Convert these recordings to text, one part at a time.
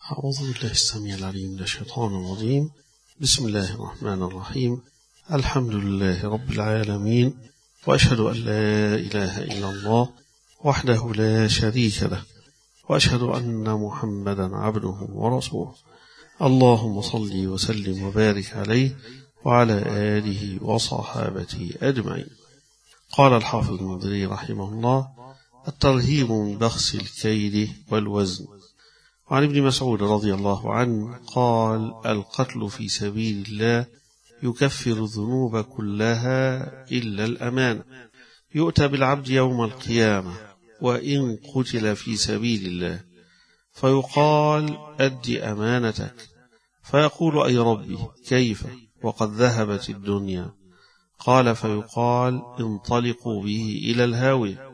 أعوذ بالله السميع العليم من الشيطان الرجيم. بسم الله الرحمن الرحيم. الحمد لله رب العالمين، وأشهد أن لا إله إلا الله وحده لا شريك له، وأشهد أن محمدا عبده ورسوله. اللهم صل وسلم وبارك عليه وعلى آله وصحابته أجمعين. قال الحافظ المنذري رحمه الله: الترهيب من بخس الكيل والوزن. وعن ابن مسعود رضي الله عنه قال: القتل في سبيل الله يكفر الذنوب كلها إلا الأمانة. يؤتى بالعبد يوم القيامة وإن قتل في سبيل الله فيقال: أد أمانتك، فيقول: أي ربي كيف وقد ذهبت الدنيا؟ قال: فيقال: انطلقوا به إلى الهاوية.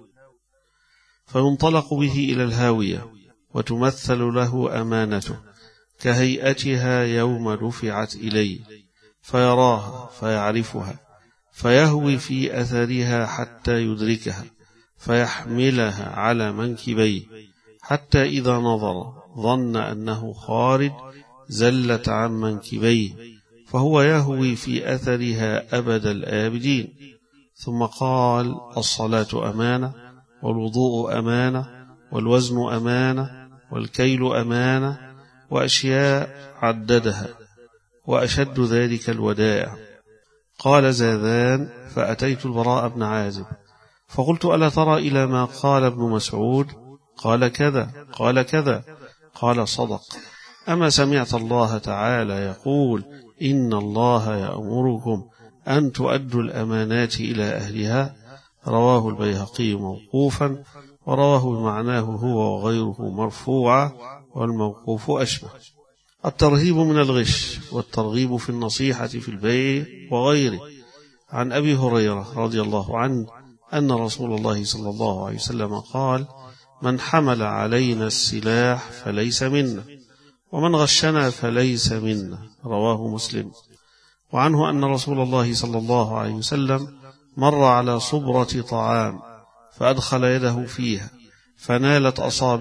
فينطلق به إلى الهاوية وتمثل له أمانته كهيئتها يوم رفعت إليه، فيراها فيعرفها، فيهوي في أثرها حتى يدركها، فيحملها على منكبيه، حتى إذا نظر ظن أنه خارج زلت عن منكبيه، فهو يهوي في أثرها أبد الآبدين. ثم قال: الصلاة أمانة، والوضوء أمانة، والوزن أمانة، والكيل أمانة، وأشياء عددها، وأشد ذلك الودائع. قال زاذان: فأتيت البراء بن عازب فقلت: ألا ترى إلى ما قال ابن مسعود؟ قال كذا قال كذا. قال: صدق. أما سمعت الله تعالى يقول: إن الله يأمركم أن تؤدوا الأمانات إلى أهلها؟ رواه البيهقي موقوفا، ورواه بمعناه هو وغيره مرفوعا، والموقوف أشبه. الترهيب من الغش والترغيب في النصيحة في البيع وغيره. عن أبي هريرة رضي الله عنه أن رسول الله صلى الله عليه وسلم قال: من حمل علينا السلاح فليس منا، ومن غشنا فليس منا. رواه مسلم. وعنه أن رسول الله صلى الله عليه وسلم مر على صبرة طعام فأدخل يده فيها فنالت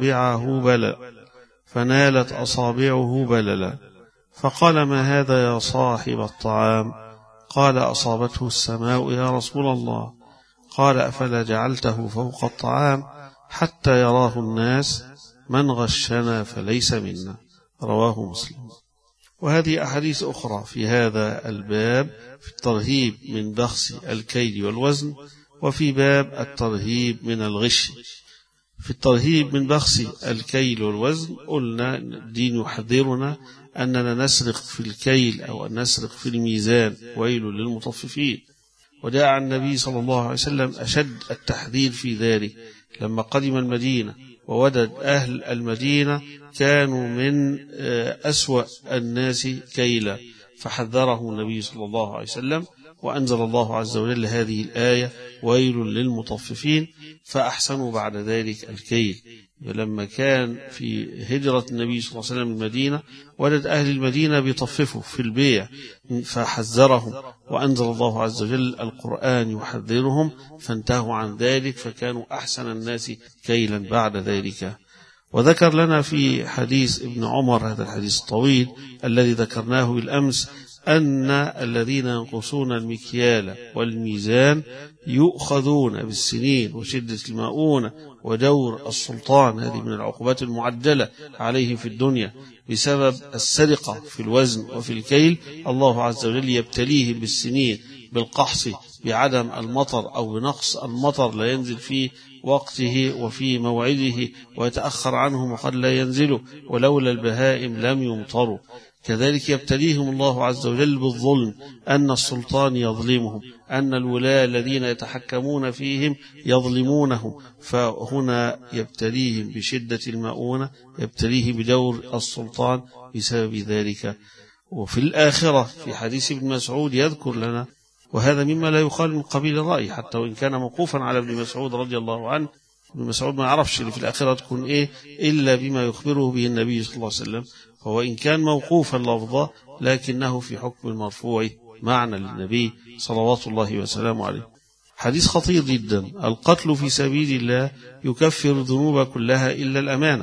أصابعه بللا، فقال: ما هذا يا صاحب الطعام؟ قال: أصابته السماء يا رسول الله. قال: أفلا جعلته فوق الطعام حتى يراه الناس؟ من غشنا فليس منا. رواه مسلم. وهذه أحاديث أخرى في هذا الباب في الترهيب من بخس الكيل والوزن، وفي باب الترهيب من الغش. في الترهيب من بخس الكيل والوزن قلنا الدين يحذرنا أننا نسرق في الكيل أو أن نسرق في الميزان، ويل للمطففين. وجاء عن النبي صلى الله عليه وسلم أشد التحذير في ذلك لما قدم المدينة ووجد أهل المدينة كانوا من أسوأ الناس كيلا، فحذره النبي صلى الله عليه وسلم، وأنزل الله عز وجل هذه الآية: ويل للمطففين، فأحسنوا بعد ذلك الكيل. لما كان في هجرة النبي صلى الله عليه وسلم المدينة وجد أهل المدينة بيطففوا في البيع، فحذرهم، وأنزل الله عز وجل القرآن يحذرهم، فانتهوا عن ذلك فكانوا أحسن الناس كيلا بعد ذلك. وذكر لنا في حديث ابن عمر، هذا الحديث الطويل الذي ذكرناه بالأمس، أن الذين ينقصون المكيال والميزان يؤخذون بالسنين وشدة المؤونة ودور السلطان. هذه من العقوبات المعجلة عليه في الدنيا بسبب السرقة في الوزن وفي الكيل. الله عز وجل يبتليه بالسنين، بالقحص، بعدم المطر أو بنقص المطر، لا ينزل في وقته وفي موعده ويتأخر عنهم وقد لا ينزلوا، ولولا البهائم لم يمطروا. كذلك يبتليهم الله عز وجل بالظلم، أن السلطان يظلمهم، أن الولاة الذين يتحكمون فيهم يظلمونهم، فهنا يبتليهم بشدة المؤونة، يبتليه بدور السلطان بسبب ذلك. وفي الآخرة في حديث ابن مسعود يذكر لنا، وهذا مما لا يقال من قبيل الرأي حتى وإن كان موقوفا على ابن مسعود رضي الله عنه. ابن مسعود ما يعرفش اللي في الآخرة تكون إيه إلا بما يخبره به النبي صلى الله عليه وسلم، فهو إن كان موقوفا لفظا لكنه في حكم المرفوع معنى للنبي صلوات الله وسلامه عليه. حديث خطير جدا: القتل في سبيل الله يكفر الذنوب كلها إلا الأمانة.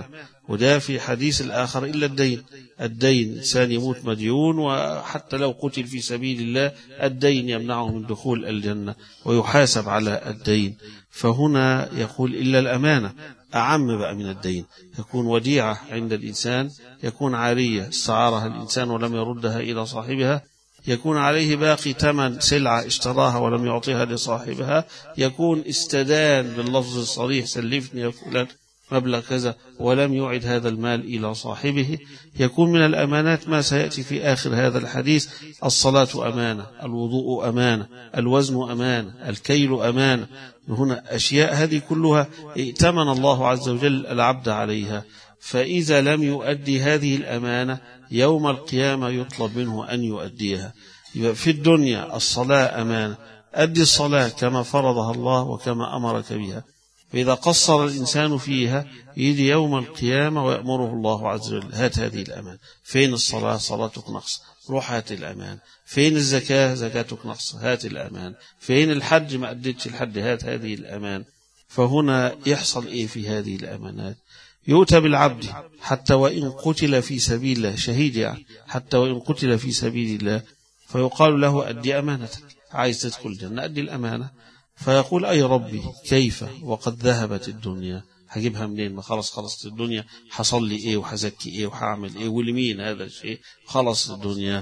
وده في حديث الآخر إلا الدين. الدين إنسان يموت مديون، وحتى لو قتل في سبيل الله الدين يمنعه من دخول الجنة ويحاسب على الدين. فهنا يقول إلا الأمانة، أعم بقى من الدين. يكون وديعة عند الإنسان، يكون عارية استعارها الإنسان ولم يردها إلى صاحبها، يكون عليه باقي ثمن سلعة اشتراها ولم يعطيها لصاحبها، يكون استدان باللفظ الصريح سلفني يا فلان مبلغ كذا ولم يعد هذا المال إلى صاحبه. يكون من الأمانات ما سيأتي في آخر هذا الحديث: الصلاة أمانة، الوضوء أمانة، الوزن أمانة، الكيل أمانة. هنا أشياء هذه كلها ائتمن الله عز وجل العبد عليها، فإذا لم يؤدي هذه الأمانة يوم القيامة يطلب منه أن يؤديها. في الدنيا الصلاة أمانة، أدي الصلاة كما فرضها الله وكما أمرك بها. فإذا قصر الإنسان فيها يجي يوم القيامة ويأمره الله عز وجل: هات هذه الأمان. فين الصلاة؟ صلاتك نقص، روح هات الأمان. فين الزكاة؟ زكاتك نقص، هات الأمان. فين الحج؟ ما أديتش الحج، هات هذه الأمان. فهنا يحصل إيه في هذه الأمانات؟ يؤتى بالعبد حتى وإن قتل في سبيل الله، شهيد يعني، حتى وإن قتل في سبيل الله، فيقال له: أدي أمانتك، عايز تدخل الجنة أدي الأمانة. فيقول: أي ربي كيف وقد ذهبت الدنيا؟ هجيبها منين؟ ما خلصت الدنيا، حصل لي إيه وحزكي إيه وحعمل إيه ولمين هذا الشيء؟ خلص الدنيا.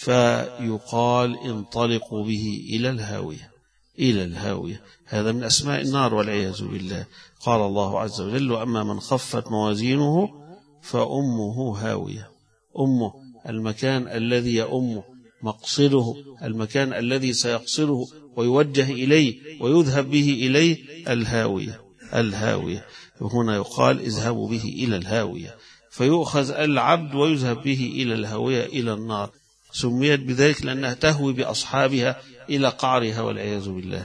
فيقال: انطلقوا به إلى الهاوية، إلى الهاوية. هذا من أسماء النار والعياذ بالله. قال الله عز وجل: وأما من خفت موازينه فأمه هاوية. أمه المكان الذي يأمه، مقصده المكان الذي سيقصده ويوجه إليه ويذهب به إليه، الهاوية. الهاوية هنا يقال: اذهبوا به إلى الهاوية. فيؤخذ العبد ويذهب به إلى الهاوية، إلى النار. سميت بذلك لأنها تهوي بأصحابها إلى قعرها والعياذ بالله.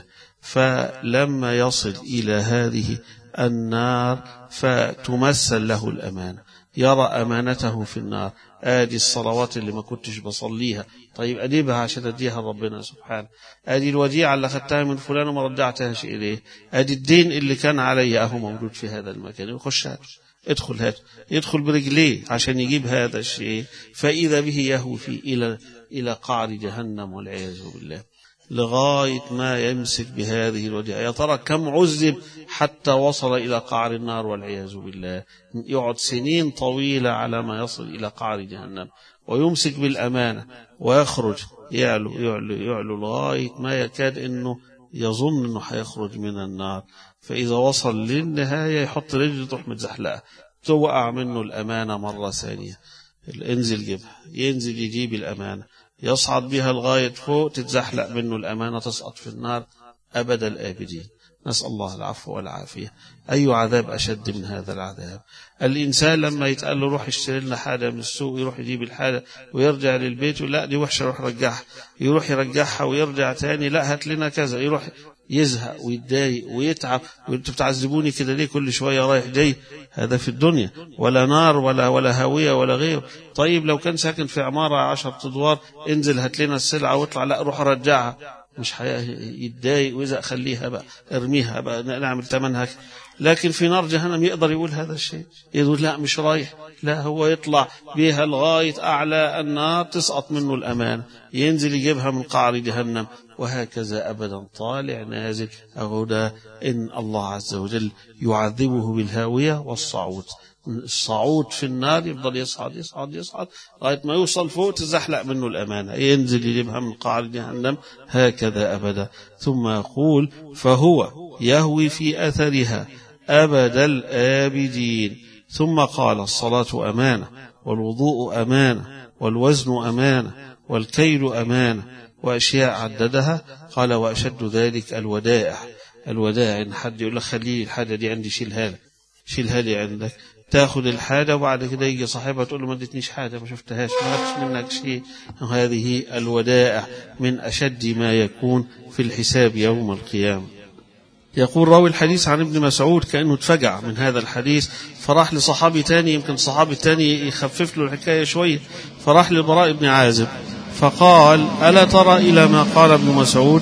فلما يصل إلى هذه النار فتمثل له الأمانة، يرى أمانته في النار. آدي الصلوات اللي ما كنتش بصليها، طيب أديبها عشان أديها ربنا سبحانه. آدي الوديعة اللي أخذتها من فلان وما رجعتهاش إليه. آدي الدين اللي كان علي أهو موجود في هذا المكان، يخش هذا، ادخل هذا، يدخل برجليه عشان يجيب هذا الشيء. فإذا به يهوي إلى قعر جهنم والعياذ بالله، لغاية ما يمسك بهذه الوديعة. يا ترى كم عذب حتى وصل إلى قعر النار والعياذ بالله؟ يقعد سنين طويلة على ما يصل إلى قعر جهنم، ويمسك بالأمانة ويخرج يعلو لغاية ما يكاد أنه يظن أنه حيخرج من النار. فإذا وصل للنهاية يحط رجل تروح متزحلقة، توقع منه الأمانة مرة ثانية. انزل جيبها، ينزل يجيب الأمانة، يصعد بها لغاية فوق، تتزحلق منه الأمانة، تسقط في النار أبد الآبدين. نسأل الله العفو والعافية. أي عذاب أشد من هذا العذاب؟ الإنسان لما يتقال له روح اشتري لنا حاجة من السوق، يروح يجيب الحاجة ويرجع للبيت، لا دي وحشة روح رجعها، يروح يرجعها ويرجع تاني، لا هات لنا كذا، يروح يزهق ويتضايق ويتعب. وانتوا بتعذبوني كده ليه كل شوية رايح جاي؟ هذا في الدنيا، ولا نار ولا هاوية ولا غيره. طيب لو كان ساكن في عمارة 10 أدوار، انزل هات لنا السلعة واطلع، لا روح رجعها، مش يتضايق وإذا خليها بقى، ارميها بقى، نعمل ثمنها. لكن في نار جهنم يقدر يقول هذا الشيء؟ يقول لا مش رايح، لا هو يطلع بها لغاية أعلى النار، تسقط منه الأمانة، ينزل يجيبها من قعر جهنم، وهكذا أبدا طالع نازل. أهدى إن الله عز وجل يعذبه بالهاوية والصعود. الصعود في النار يفضل يصعد يصعد يصعد لغاية ما يوصل فوق، تزحلق منه الأمانة، ينزل يجيبها من قعر جهنم، هكذا أبدا. ثم يقول: فهو يهوي في أثرها أبد الآبدين. ثم قال: الصلاة أمانة، والوضوء أمانة، والوزن أمانة، والكيل أمانة، وأشياء عددها. قال: وأشد ذلك الودائع. الودائع إن حد يقول لك خلي الحاجة دي عندي، شيلها لي عندك، تاخذ الحاجة وبعد كده يجي صاحبها تقول له ما ادتنيش حاجة، ما شفتهاش، ما خدتش منك شيء. هذه الودائع من أشد ما يكون في الحساب يوم القيامة. يقول راوي الحديث عن ابن مسعود كأنه اتفجع من هذا الحديث، فراح لصحابي تاني، يمكن صحابي تاني يخفف له الحكاية شوية، فراح للبراء بن عازب فقال: ألا ترى إلى ما قال ابن مسعود؟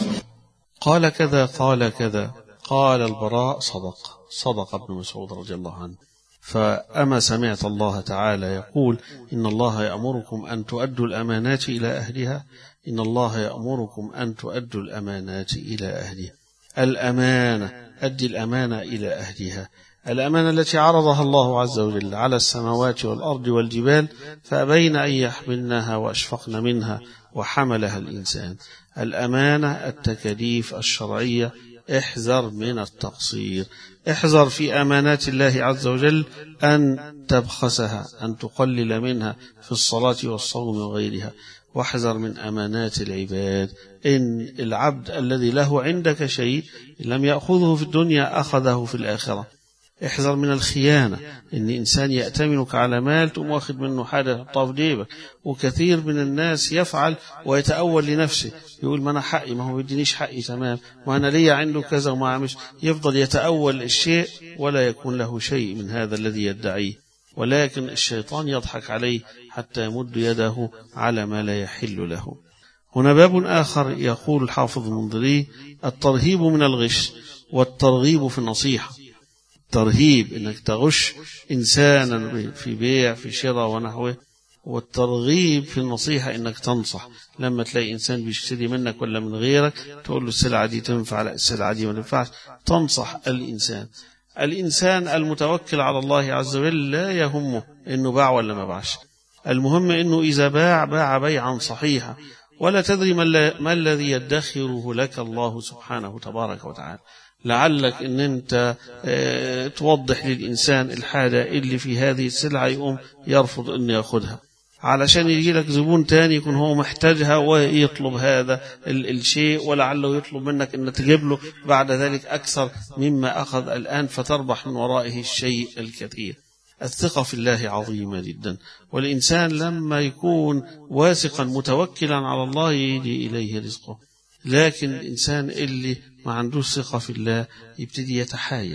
قال كذا قال كذا. قال البراء: صدق ابن مسعود رضي الله عنه. فأما سمعت الله تعالى يقول إن الله يأمركم أن تؤدوا الأمانات إلى أهلها. إن الله يأمركم أن تؤدوا الأمانات إلى أهلها. الأمانة، أدي الأمانة إلى أهلها. الأمانة التي عرضها الله عز وجل على السماوات والأرض والجبال فأبين أن يحملنها وأشفقن منها وحملها الإنسان. الأمانة التكاليف الشرعية. احذر من التقصير، احذر في أمانات الله عز وجل أن تبخسها، أن تقلل منها في الصلاة والصوم وغيرها. واحذر من أمانات العباد، إن العبد الذي له عندك شيء لم يأخذه في الدنيا أخذه في الآخرة. احذر من الخيانة، إن إنسان يأتمنك على مال تقوم واخد منه حاجة تحطها في جيبك. وكثير من الناس يفعل ويتأول لنفسه، يقول ما أنا حقي، ما هو بيدينيش حقي تمام، وأنا ليا عنده كذا وما عمش، يفضل يتأول الشيء ولا يكون له شيء من هذا الذي يدعيه، ولكن الشيطان يضحك عليه حتى يمد يده على ما لا يحل له. هنا باب آخر يقول الحافظ المنذري: الترهيب من الغش والترغيب في النصيحة. ترهيب إنك تغش إنسانا في بيع في شراء ونحوه، والترغيب في النصيحة إنك تنصح. لما تلاقي إنسان بيشتري منك ولا من غيرك تقول له السلعة دي تنفع، لا السلعة دي ما تنفعش، تنصح الإنسان. الإنسان المتوكل على الله عز وجل لا يهمه إنه باع ولا ما باعش، المهم إنه إذا باع بيعا صحيحا، ولا تدري ما الذي يدخره لك الله سبحانه تبارك وتعالى. لعلك ان انت توضح للإنسان الحاجة اللي في هذه السلعة يقوم يرفض ان يأخذها، علشان يجي لك زبون تاني يكون هو محتاجها ويطلب هذا الشيء، ولعله يطلب منك ان تجيب له بعد ذلك أكثر مما أخذ الآن، فتربح من ورائه الشيء الكثير. الثقة في الله عظيمة جدا، والإنسان لما يكون واثقا متوكلا على الله يجي إليه رزقه. لكن الإنسان اللي ما عندوش ثقة في الله يبتدي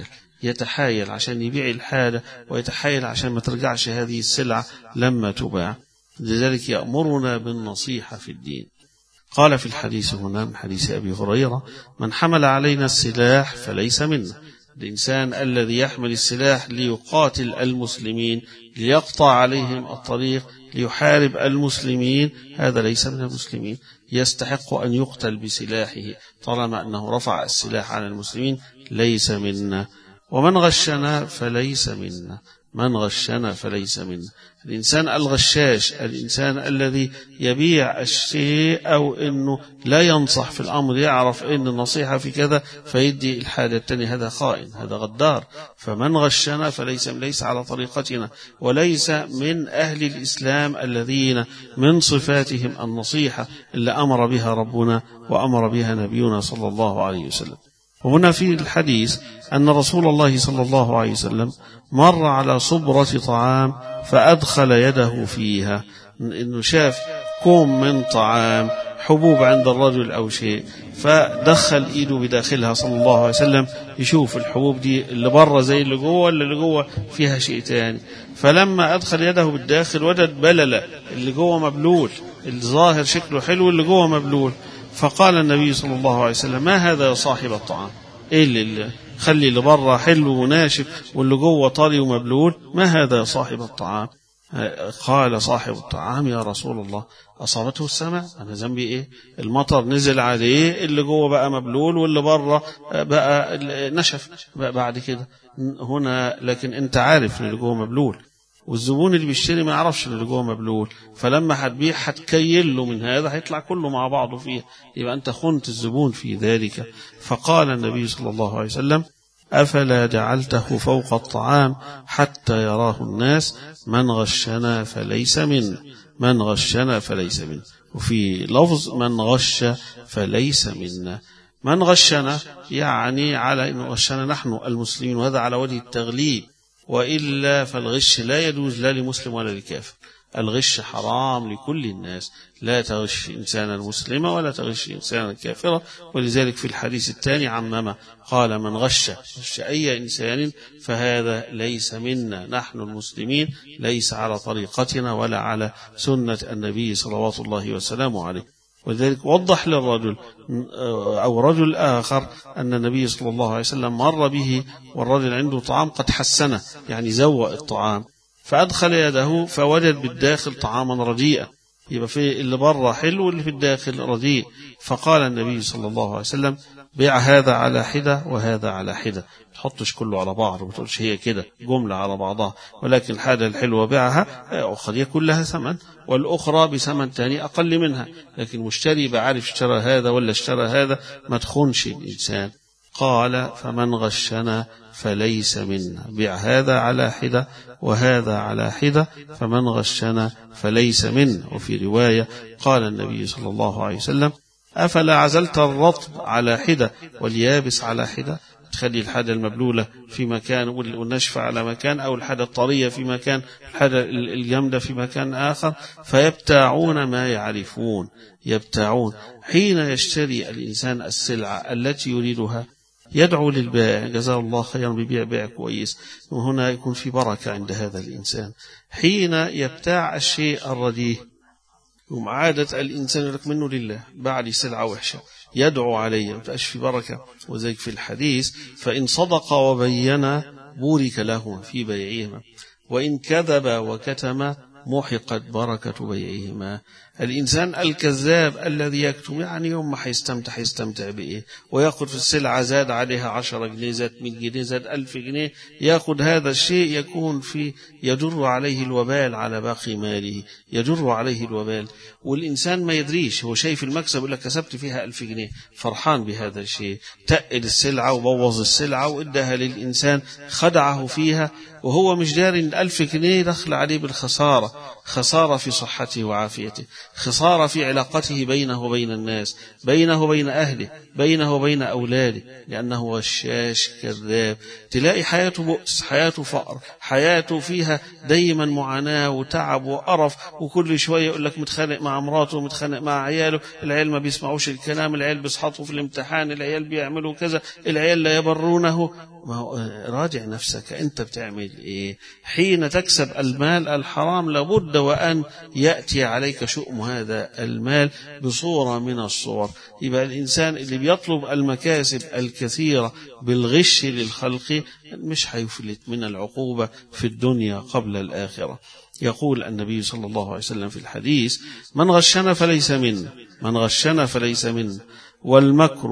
يتحايل عشان يبيع الحالة، ويتحايل عشان ما ترجعش هذه السلعة لما تباع. لذلك يأمرنا بالنصيحة في الدين. قال في الحديث هنا من حديث أبي هريرة: من حمل علينا السلاح فليس منا. الإنسان الذي يحمل السلاح ليقاتل المسلمين، ليقطع عليهم الطريق، ليحارب المسلمين، هذا ليس من المسلمين، يستحق أن يقتل بسلاحه طالما أنه رفع السلاح على المسلمين، ليس منا. ومن غشنا فليس منا، من غشنا فليس منا. الإنسان الغشاش، الإنسان الذي يبيع الشيء أو أنه لا ينصح في الأمر، يعرف أن النصيحة في كذا فيدي الحاجة التانية، هذا خائن، هذا غدار. فمن غشنا ليس على طريقتنا، وليس من أهل الإسلام الذين من صفاتهم النصيحة اللي أمر بها ربنا وأمر بها نبينا صلى الله عليه وسلم. وهنا في الحديث أن رسول الله صلى الله عليه وسلم مر على صبرة طعام فأدخل يده فيها، إنه شاف كوم من طعام، حبوب عند الرجل أو شيء، فدخل إيده بداخلها صلى الله عليه وسلم يشوف الحبوب دي اللي بره زي اللي جوه، ولا اللي جوه فيها شيء تاني. فلما أدخل يده بالداخل وجد بللة، اللي جوه مبلول، الظاهر شكله حلو، اللي جوه مبلول. فقال النبي صلى الله عليه وسلم: ما هذا يا صاحب الطعام؟ إيه اللي خلي اللي بره حلو وناشف واللي جوه طري ومبلول؟ ما هذا يا صاحب الطعام؟ قال صاحب الطعام: يا رسول الله أصابته السماء، أنا ذنبي إيه؟ المطر نزل عليه، اللي جوه بقى مبلول واللي بره بقى نشف بقى بعد كده هنا. لكن أنت عارف اللي جوه مبلول، والزبون اللي بيشتري ما يعرفش اللي جوه مبلول، فلما هتبيع هتكيل له من هذا، هيطلع كله مع بعضه فيه، يبقى أنت خنت الزبون في ذلك. فقال النبي صلى الله عليه وسلم: أفلا جعلته فوق الطعام حتى يراه الناس؟ من غشنا فليس منا، من غشنا فليس منا. وفي لفظ: من غش فليس منا. من غشنا يعني على إن غشنا نحن المسلمين، وهذا على وجه التغليب، وإلا فالغش لا يجوز لا لمسلم ولا لكافر. الغش حرام لكل الناس، لا تغش إنسانا مسلما ولا تغش إنسانا كافرا. ولذلك في الحديث الثاني عمما قال: من غش أي إنسان فهذا ليس منا، نحن المسلمين ليس على طريقتنا ولا على سنة النبي صلوات الله وسلامه عليه. ولذلك وضح للرجل أو رجل آخر أن النبي صلى الله عليه وسلم مر به والرجل عنده طعام قد حسنه، يعني زوق الطعام، فأدخل يده فوجد بالداخل طعاما رديئا، يبقى في اللي بره حلو واللي في الداخل رديء. فقال النبي صلى الله عليه وسلم بيع هذا على حدة وهذا على حدة، ما تحطش كله على بعض، ما تقولش هي كده جملة على بعضها، ولكن الحاجة الحلوة بيعها، وقد يكون لها ثمن والأخرى بثمن تاني أقل منها، لكن مشتري بعرف اشترى هذا ولا اشترى هذا، ما تخونش الإنسان. قال فمن غشنا فليس منا، بيع هذا على حدة وهذا على حدة، فمن غشنا فليس منا. وفي رواية قال النبي صلى الله عليه وسلم أفلا عزلت الرطب على حدة واليابس على حدة، تخلي الحاجة المبلولة في مكان والنشفة على مكان، أو الحاجة الطرية في مكان، الحاجة الجامدة في مكان آخر، فيبتاعون ما يعرفون. يبتاعون حين يشتري الإنسان السلعة التي يريدها يدعو للبائع جزاه الله خيرا ببيع بيع كويس، وهنا يكون في بركة عند هذا الإنسان. حين يبتاع الشيء الرديه يوم عادة الإنسان يقول منه لله، باع لي سلعة وحشة يدعو علي، ما تبقاش في بركة. وذلك في الحديث فإن صدق وبين بورك لهما في بيعهما، وإن كذب وكتم محقت بركة بيعهما. الإنسان الكذاب الذي يكتم يعني يوم ما هيستمتع بإيه، ويأخذ في السلعة زاد عليها 10 جنيه، زاد 100 جنيه، زاد 1000 جنيه، يأخذ هذا الشيء يكون في يجر عليه الوبال على باقي ماله، يجر عليه الوبال. والإنسان ما يدريش، هو شايف المكسب يقول لك كسبت فيها 1000 جنيه، فرحان بهذا الشيء، تقل السلعة وبوظ السلعة وإدها للإنسان، خدعه فيها، وهو مش داري إن 1000 جنيه دخل عليه بالخسارة، خسارة في صحته وعافيته، خسارة في علاقته بينه وبين الناس، بينه وبين أهله، بينه وبين أولاده، لأنه غشاش كذاب. تلاقي حياته بؤس، حياته فقر، حياته فيها دايما معاناة وتعب وقرف، وكل شوية يقول لك متخانق مع مراته، متخانق مع عياله، العيال ما بيسمعوش الكلام، العيال بيسحطوا في الامتحان، العيال بيعملوا كذا، العيال لا يبرونه. راجع نفسك أنت بتعمل إيه حين تكسب المال الحرام؟ لابد وأن يأتي عليك شؤم هذا المال بصورة من الصور. يبقى الإنسان اللي بيطلب المكاسب الكثيرة بالغش للخلق مش هيفلت من العقوبة في الدنيا قبل الآخرة. يقول النبي صلى الله عليه وسلم في الحديث من غشنا فليس منا، من غشنا فليس منا، والمكر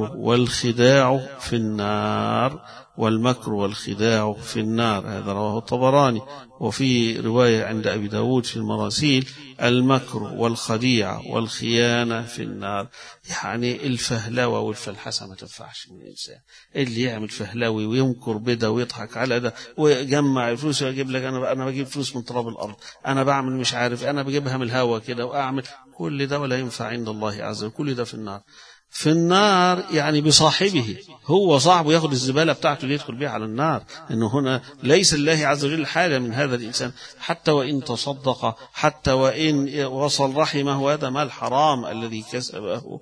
والخداع في النار، والمكر والخداع في النار. هذا رواه الطبراني. وفي رواية عند أبي داود في المراسيل المكر والخديعة والخيانة في النار. يعني الفهلوة والفلحسة ما تنفعش من الإنسان. اللي يعمل فهلوي ويمكر بدا ويضحك على ده ويجمع فلوس ويجيب لك أنا بجيب فلوس من تراب الأرض، أنا بعمل مش عارف، أنا بجيبها من الهوا كده وأعمل كل ده، ولا ينفع عند الله عز وجل. كل ده في النار. في النار يعني بصاحبه، هو صاحبه ياخد الزبالة بتاعته يدخل بها على النار. إنه هنا ليس الله عز وجل حاجة من هذا الإنسان، حتى وإن تصدق، حتى وإن وصل رحمه، هذا مال حرام الذي كسبه.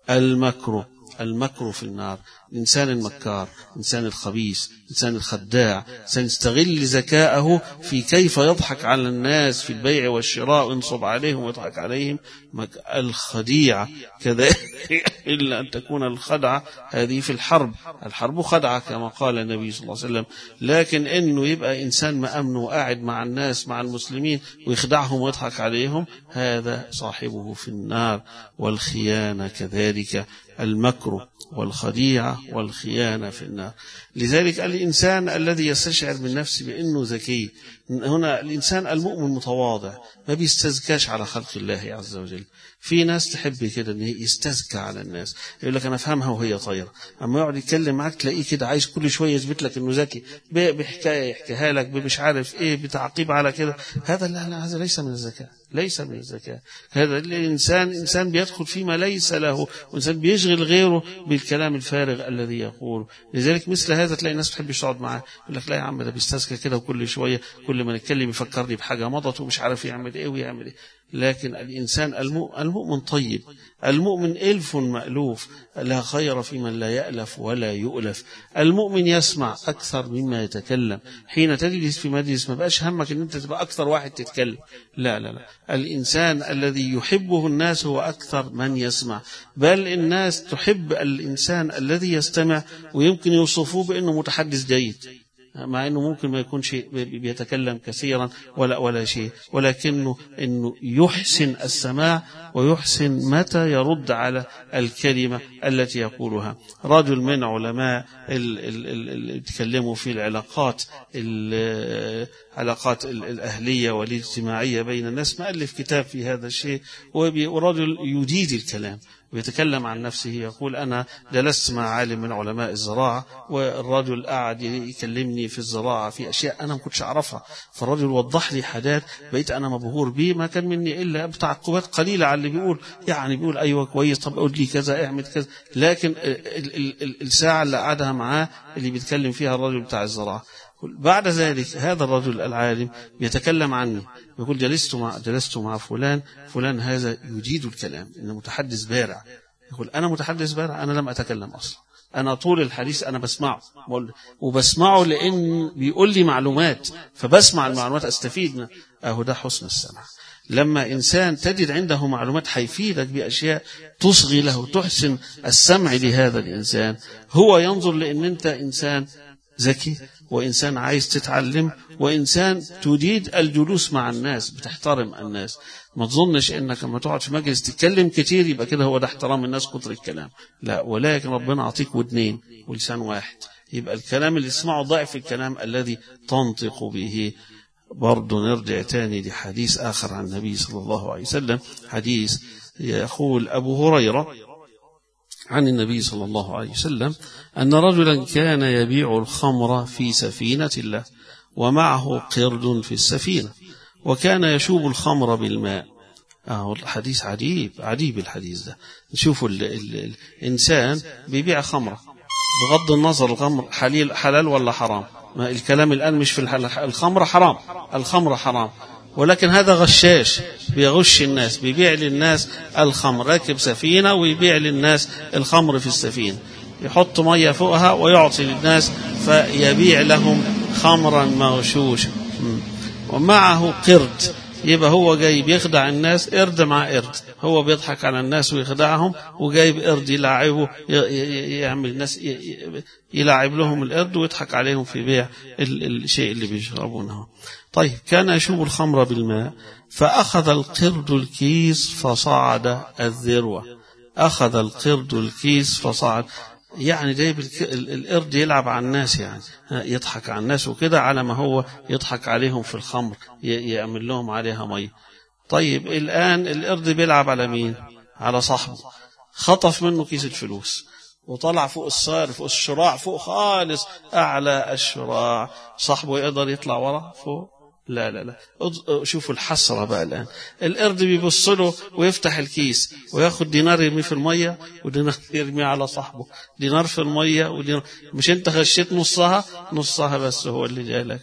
المكر في النار. الإنسان المكار، الإنسان الخبيث، الإنسان الخداع، الإنسان يستغل ذكاءه في كيف يضحك على الناس في البيع والشراء وينصب عليهم ويضحك عليهم. الخديعة كذلك إلا أن تكون الخدعة هذه في الحرب خدعة كما قال النبي صلى الله عليه وسلم، لكن إنه يبقى إنسان مأمن وقاعد مع الناس مع المسلمين ويخدعهم ويضحك عليهم، هذا صاحبه في النار. والخيانة كذلك، المكر والخديعة والخيانة في النار. لذلك الإنسان الذي يستشعر من نفسه بأنه ذكي، هنا الإنسان المؤمن متواضع، ما بيستزكاش على خلق الله عز وجل. في ناس تحب كده أن يستزكى على الناس، يقول لك أنا أفهمها وهي طايرة، أما يقعد يتكلم معك تلاقيه كده عايز كل شوية يثبت لك أنه ذكي، بحكاية يحكيها لك، مش عارف إيه، بتعقيب على كده. هذا لا، هذا ليس من الذكاء، ليس من الذكاء. هذا الإنسان إنسان بيدخل فيما ليس له، وإنسان بيشغل غيره بالكلام الفارغ الذي يقول. لذلك مثل هذا تلاقي الناس بتحب تقعد معاه، يقول لك لا يا عم ده بيستذكى كده، وكل شوية كل ما نتكلم يفكرني بحاجة مضت ومش عارف يعمل إيه ويعمل إيه. لكن الإنسان المؤمن طيب، المؤمن ألف مألوف، لا خير في من لا يألف ولا يؤلف. المؤمن يسمع أكثر مما يتكلم. حين تجلس في مجلس ما بقاش همك أن أنت تبقى أكثر واحد تتكلم، لا لا لا، الإنسان الذي يحبه الناس هو أكثر من يسمع، بل الناس تحب الإنسان الذي يستمع، ويمكن يوصفوه بأنه متحدث جيد، مع أنه ممكن ما يكون شيء بيتكلم كثيرا ولا شيء، ولكنه إنه يحسن السماع ويحسن متى يرد على الكلمة التي يقولها. رجل من علماء اللي يتكلموا في العلاقات الأهلية والاجتماعية بين الناس مؤلف كتاب في هذا الشيء، ورجل يجيد الكلام ويتكلم عن نفسه، يقول أنا جلست مع عالم من علماء الزراعة، والرجل قاعد يكلمني في الزراعة في أشياء أنا ما كنتش أعرفها، فالرجل وضح لي حاجات بقيت أنا مبهور به، ما كان مني إلا تعقبات قليلة على اللي بيقول، يعني بيقول أيوة كويس، طب قول لي كذا اعمل كذا، لكن الساعة اللي قعدها معاه اللي بيتكلم فيها الرجل بتاع الزراعة، بعد ذلك هذا الرجل العالم بيتكلم عني، يقول جلست مع فلان هذا يجيد الكلام، إنه متحدث بارع. يقول أنا متحدث بارع، أنا لم أتكلم أصلا، أنا طول الحديث أنا بسمعه، وبسمعه لأن بيقول لي معلومات، فبسمع المعلومات أستفيد منها. ده حسن السمع. لما إنسان تجد عنده معلومات حيفيدك بأشياء تصغي له، تحسن السمع لهذا الإنسان، هو ينظر لأن أنت إنسان ذكي، وإنسان عايز تتعلم، وإنسان تريد الجلوس مع الناس، بتحترم الناس. ما تظنش إنك لما تقعد في مجلس تتكلم كتير يبقى كده هو ده احترام الناس، كتر الكلام، لا، ولكن ربنا أعطيك ودنين ولسان واحد، يبقى الكلام اللي تسمعه ضعف الكلام الذي تنطق به. برضو نرجع تاني لحديث آخر عن النبي صلى الله عليه وسلم، حديث يقول أبو هريرة عن النبي صلى الله عليه وسلم أن رجلا كان يبيع الخمر في سفينة له، ومعه قرد في السفينة، وكان يشوب الخمر بالماء. الحديث عجيب الحديث ده. نشوفوا الإنسان بيبيع خمرة، بغض النظر الخمر حلال ولا حرام، ما الكلام الآن مش في الخمر حرام، الخمر حرام، ولكن هذا غشاش بيغش الناس، بيبيع للناس الخمر، راكب سفينة ويبيع للناس الخمر في السفينة، يحط مية فوقها ويعطي للناس فيبيع لهم خمرا مغشوشا، ومعه قرد، يبقى هو جايب يخدع الناس، قرد مع قرد، هو بيضحك على الناس ويخدعهم، وجايب قرد يلعبه، يعمل الناس يلعب لهم القرد ويضحك عليهم في بيع الشيء اللي بيشربونه. طيب، كان يشوب الخمر بالماء، فأخذ القرد الكيس فصعد الذروة. أخذ القرد الكيس فصعد، يعني جايب القرد يلعب على الناس، يعني يضحك على الناس وكده، على ما هو يضحك عليهم في الخمر، يعمل لهم عليها مية. طيب الآن القرد بيلعب على مين؟ على صاحبه، خطف منه كيس الفلوس وطلع فوق الصار، فوق الشراع، فوق خالص أعلى الشراع، صاحبه يقدر يطلع ورا فوق؟ لا. شوفوا الحسرة بقى. الآن القرد بيبص له ويفتح الكيس وياخد دينار يرميه في المية، ودينار يرميه على صاحبه، دينار في المية ودينار، مش انت خشيت نصها بس هو اللي جالك.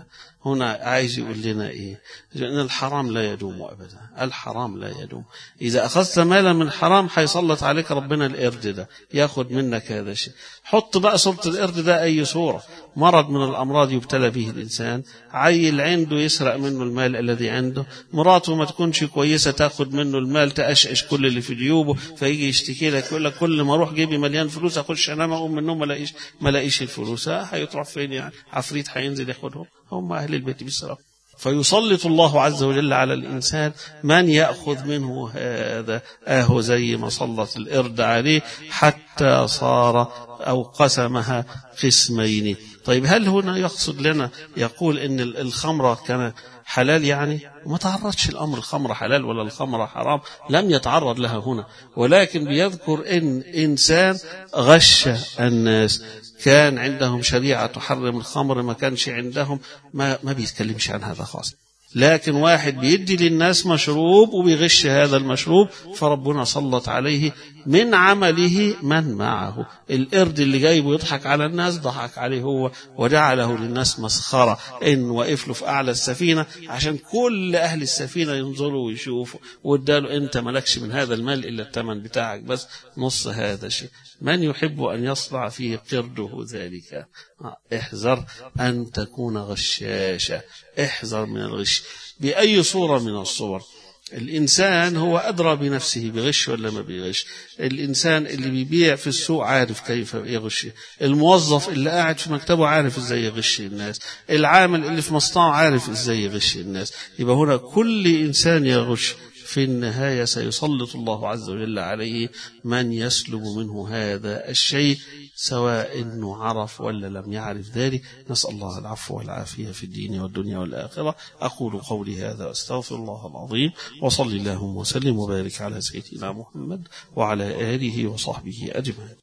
هنا عايز يقول لنا ايه؟ لأن الحرام لا يدوم أبدا، الحرام لا يدوم. إذا أخذت مالا من حرام هيسلط عليك ربنا القرد ده ياخد منك هذا الشيء. حط بقى صورة القرد ده أي صورة، مرض من الأمراض يبتلى به الإنسان، عيل عنده يسرق منه المال الذي عنده، مراته ما تكونش كويسة تاخد منه المال، تأشأش كل اللي في جيوبه، فيجي يشتكي لك يقول لك كل ما اروح جيبي مليان فلوس، اخش انام اقوم من النوم ما الاقيش الفلوس. هيتروح فين يعني؟ عفريت هينزل ياخدهم؟ هم أهل البيت بيسرقوا. فيسلط الله عز وجل على الإنسان من يأخذ منه هذا، زي ما سلط القرد عليه حتى صار أو قسمها قسمين. طيب هل هنا يقصد لنا يقول إن الخمرة كان حلال؟ يعني ما تعرضش الأمر الخمر حلال ولا الخمر حرام، لم يتعرض لها هنا، ولكن بيذكر إن إنسان غش الناس، كان عندهم شريعة تحرم الخمر، ما كانش عندهم، ما بيتكلمش عن هذا خاص، لكن واحد بيدي للناس مشروب وبيغش هذا المشروب، فربنا سلط عليه من عمله من معه. القرد اللي جايبه يضحك على الناس ضحك عليه هو، وجعله للناس مسخرة، إن وقف له في أعلى السفينة عشان كل أهل السفينة ينظروا ويشوفوا، واداله أنت ملكش من هذا المال إلا الثمن بتاعك بس، نص هذا الشيء. من يحب أن يصنع فيه قرده ذلك؟ احذر أن تكون غشاشا، احذر من الغش بأي صورة من الصور. الإنسان هو أدرى بنفسه بغش ولا ما بيغش. الإنسان اللي بيبيع في السوق عارف كيف يغش، الموظف اللي قاعد في مكتبه عارف إزاي يغش الناس، العامل اللي في مصنعه عارف إزاي يغش الناس. يبقى هنا كل إنسان يغش في النهاية سيسلط الله عز وجل عليه من يسلب منه هذا الشيء، سواء أنه عرف ولا لم يعرف ذلك. نسأل الله العفو والعافية في الدين والدنيا والآخرة. أقول قولي هذا أستغفر الله العظيم، وصلي اللهم وسلم وبارك على سيدنا محمد وعلى آله وصحبه أجمعين.